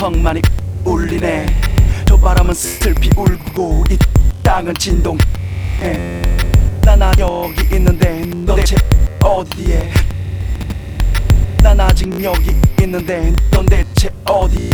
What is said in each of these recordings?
성만이 울리네. 저 바람은 슬피 울고 이 땅은 진동해. 난 여기 있는데 너 대체 어디에? 난 아직 여기 있는데 넌 대체 어디에?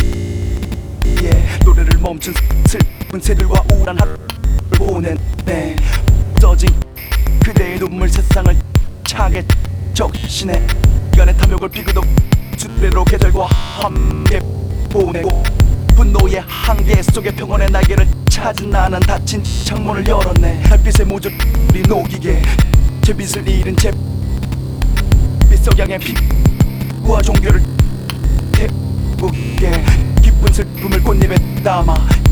노래를 멈춘 슬픈 새들과 우울한 하루를 보내네. 젖은 그대의 눈물 세상을 차게 적시네. 시간의 탐욕을 비그덕 주대로 계절과 함께 보내고 분노의 한계 속에 평온의 날개를 찾은 나는 닫힌 창문을 열었네. 햇빛의 모조리 녹이게 제 빛을 잃은 제 빛석양의 피부와 종교를 태우게 깊은 슬픔을 꽃잎에 담아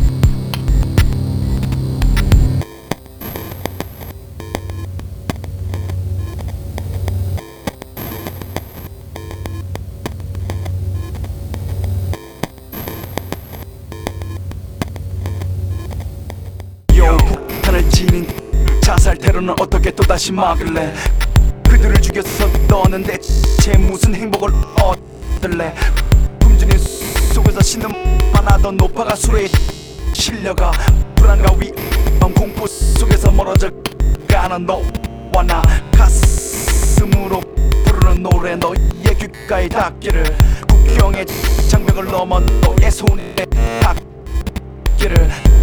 폭탄을 지닌 자살 테러는 어떻게 또다시 막을래? 그들을 죽여서 너는 대체 무슨 행복을 얻을래? 품주는 속에서 신음만 하던 노파가 수레에 실려가 불안과 위험 공포 속에서 멀어져 가는 너와 나 가슴으로 부르는 노래 너의 귓가에 닿기를 국경의 장벽을 넘어 너의 손에 닿기를